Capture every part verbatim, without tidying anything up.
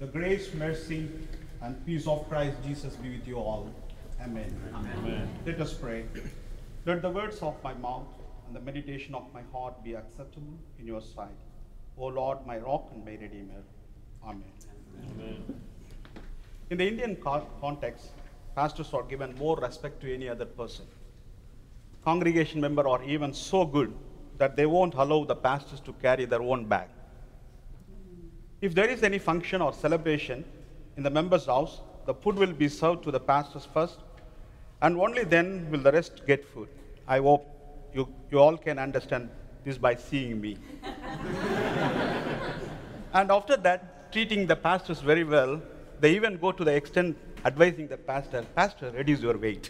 The grace, mercy, and peace of Christ Jesus be with you all. Amen. Amen. Amen. Let us pray. Let the words of my mouth and the meditation of my heart be acceptable in your sight. O Lord, my rock and my redeemer. Amen. Amen. In the Indian co- context, pastors are given more respect to any other person. Congregation members are even so good that they won't allow the pastors to carry their own bag. If there is any function or celebration in the member's house, the food will be served to the pastors first, and only then will the rest get food. I hope you, you all can understand this by seeing me. And after that, treating the pastors very well, they even go to the extent advising the pastor, Pastor, reduce your weight.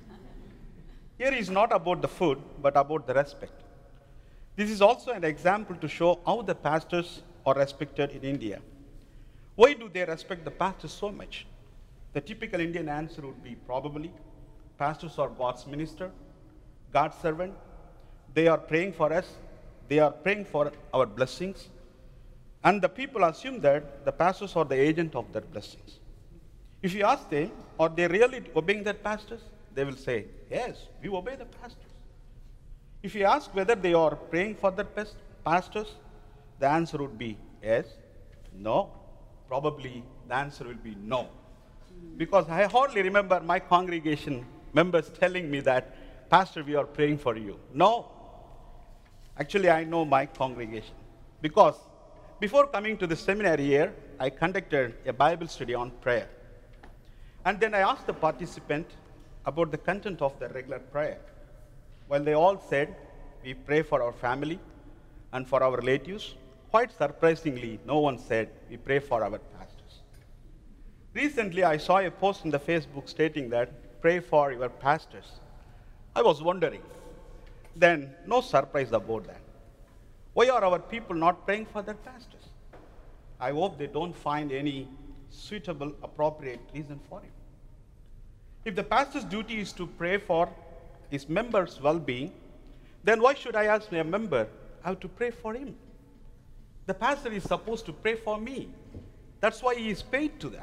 Here is not about the food, but about the respect. This is also an example to show how the pastors are respected in India. Why do they respect the pastors so much? The typical Indian answer would be probably, pastors are God's minister, God's servant. They are praying for us. They are praying for our blessings. And the people assume that the pastors are the agent of their blessings. If you ask them, are they really obeying their pastors? They will say, yes, we obey the pastors. If you ask whether they are praying for their pastors, the answer would be yes, no. Probably the answer will be no. Because I hardly remember my congregation members telling me that, Pastor, we are praying for you. No. Actually, I know my congregation. Because before coming to the seminary here, I conducted a Bible study on prayer. And then I asked the participant about the content of the regular prayer. Well, they all said, we pray for our family and for our relatives. Quite surprisingly, no one said, we pray for our pastors. Recently, I saw a post on the Facebook stating that, pray for your pastors. I was wondering. Then, no surprise about that. Why are our people not praying for their pastors? I hope they don't find any suitable, appropriate reason for it. If the pastor's duty is to pray for his members' well-being, then why should I ask a member how to pray for him? The pastor is supposed to pray for me. That's why he is paid to that.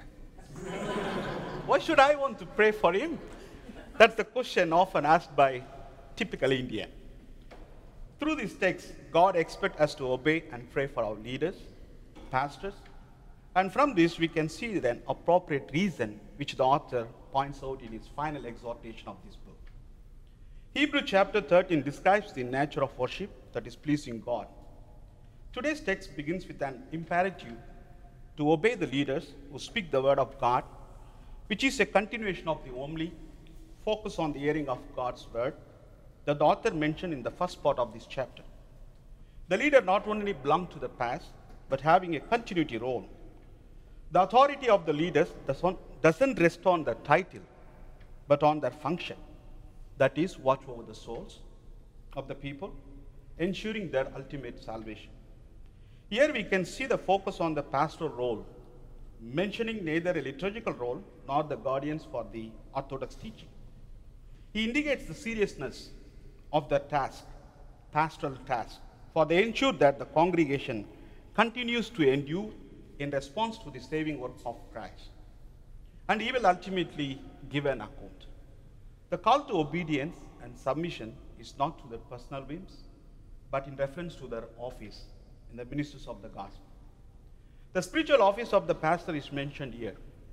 Why should I want to pray for him? That's the question often asked by typical Indian. Through this text, God expects us to obey and pray for our leaders, pastors, and from this we can see an appropriate reason which the author points out in his final exhortation of this book. Hebrews chapter thirteen describes the nature of worship that is pleasing God. Today's text begins with an imperative to obey the leaders who speak the word of God, which is a continuation of the homily focus on the hearing of God's word that the author mentioned in the first part of this chapter. The leader not only belongs to the past, but having a continuity role. The authority of the leaders doesn't rest on their title, but on their function. That is, watch over the souls of the people, ensuring their ultimate salvation. Here we can see the focus on the pastoral role, mentioning neither a liturgical role nor the guardians for the orthodox teaching. He indicates the seriousness of the task, pastoral task, for they ensure that the congregation continues to endure in response to the saving work of Christ. And he will ultimately give an account. The call to obedience and submission is not to their personal whims, but in reference to their office in the ministers of the gospel. The spiritual office of the pastor is mentioned here.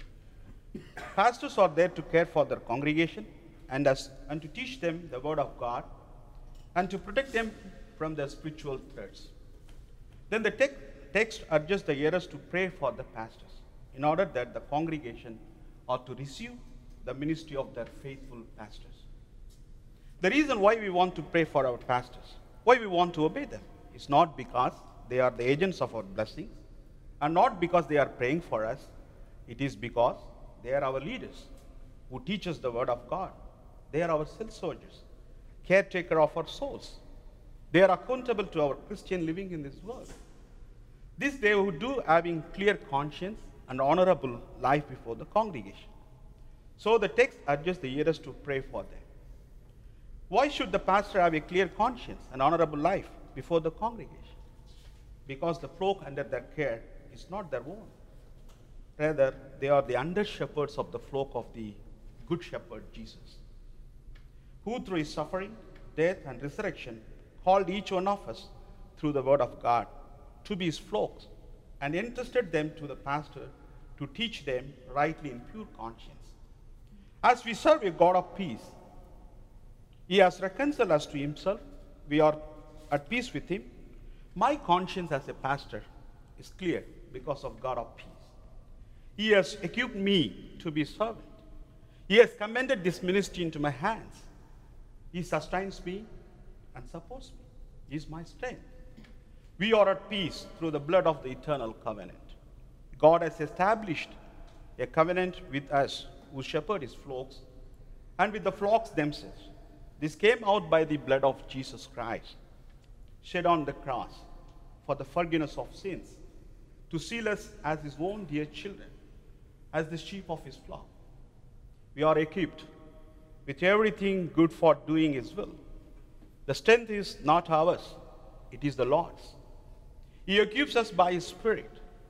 Pastors are there to care for their congregation and, as, and to teach them the word of God and to protect them from their spiritual threats. Then the te- text urges the hearers to pray for the pastors in order that the congregation ought to receive the ministry of their faithful pastors. The reason why we want to pray for our pastors, why we want to obey them, is not because they are the agents of our blessings, and not because they are praying for us. It is because they are our leaders who teach us the word of God. They are our self soldiers, caretaker of our souls. They are accountable to our Christian living in this world. This they would do having clear conscience and honorable life before the congregation. So the text urges the hearers to pray for them. Why should the pastor have a clear conscience and honorable life before the congregation? Because the flock under their care is not their own. Rather, they are the under shepherds of the flock of the Good Shepherd Jesus, who through his suffering, death, and resurrection called each one of us through the word of God to be his flocks and entrusted them to the pastor to teach them rightly in pure conscience. As we serve a God of peace, he has reconciled us to himself. We are at peace with him. My conscience as a pastor is clear because of God of peace. He has equipped me to be a servant. He has commended this ministry into my hands. He sustains me and supports me. He is my strength. We are at peace through the blood of the eternal covenant. God has established a covenant with us who shepherd his flocks and with the flocks themselves. This came out by the blood of Jesus Christ, shed on the cross for the forgiveness of sins, to seal us as his own dear children, as the sheep of his flock. We are equipped with everything good for doing his will. The strength is not ours, it is the Lord's. He equips us by his Spirit.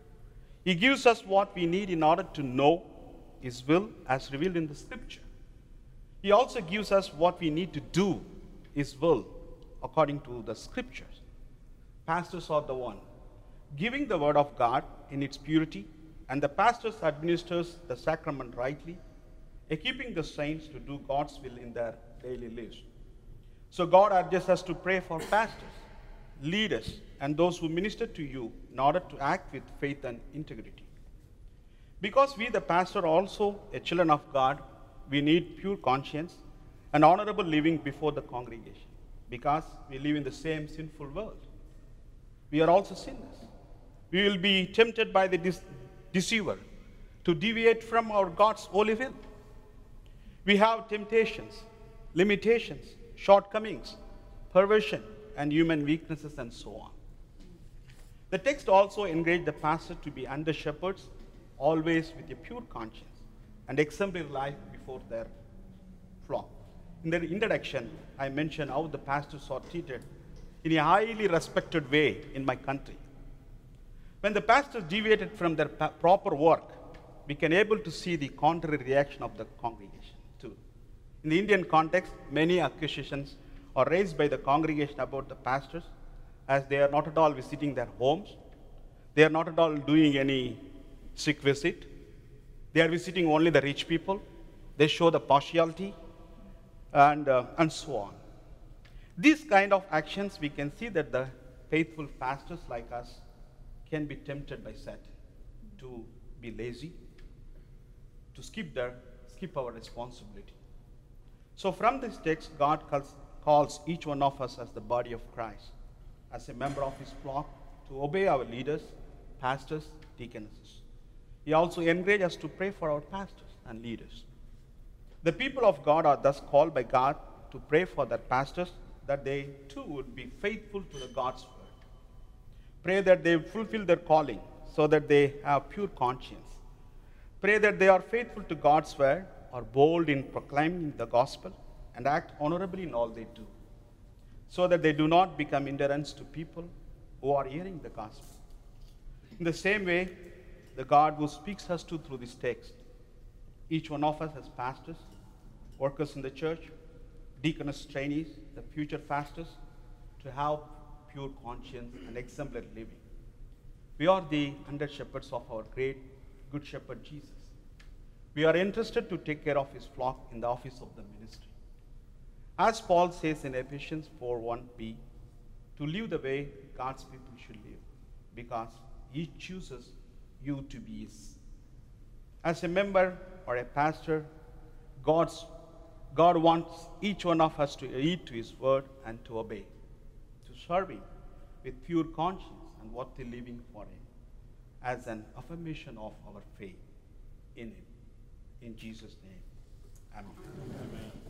He gives us what we need in order to know his will as revealed in the scripture. He also gives us what we need to do his will according to the scriptures. Pastors are the one giving the word of God in its purity, and the pastors administers the sacrament rightly, equipping the saints to do God's will in their daily lives. So God urges us to pray for pastors, leaders, and those who minister to you in order to act with faith and integrity. Because we, the pastor, are also a children of God, we need pure conscience and honorable living before the congregation, because we live in the same sinful world. We are also sinners. We will be tempted by the de- deceiver to deviate from our God's holy will. We have temptations, limitations, shortcomings, perversion, and human weaknesses, and so on. The text also encouraged the pastor to be under shepherds, always with a pure conscience and exemplary life before their flock. In the introduction, I mentioned how the pastors are treated in a highly respected way in my country. When the pastors deviated from their pa- proper work, we can able to see the contrary reaction of the congregation too. In the Indian context, many accusations are raised by the congregation about the pastors, as they are not at all visiting their homes. They are not at all doing any sick visit. They are visiting only the rich people. They show the partiality, and, uh, and so on. These kind of actions, we can see that the faithful pastors like us can be tempted by Satan to be lazy, to skip their, skip our responsibility. So from this text, God calls, calls each one of us as the body of Christ, as a member of his flock, to obey our leaders, pastors, deaconesses. He also encourages us to pray for our pastors and leaders. The people of God are thus called by God to pray for their pastors, that they too would be faithful to the God's word. Pray that they fulfill their calling so that they have pure conscience. Pray that they are faithful to God's word, are bold in proclaiming the gospel, and act honorably in all they do, so that they do not become hindrance to people who are hearing the gospel. In the same way, the God who speaks us to through this text, each one of us as pastors, workers in the church, deaconess trainees, the future pastors, to have pure conscience and exemplary living. We are the under shepherds of our great good shepherd Jesus. We are entrusted to take care of his flock in the office of the ministry. As Paul says in Ephesians four one b, to live the way God's people should live, because he chooses you to be his. As a member or a pastor, God's, God wants each one of us to heed to his word and to obey, to serve him with pure conscience and worthy living for him, as an affirmation of our faith in him. In Jesus' name, amen. Amen.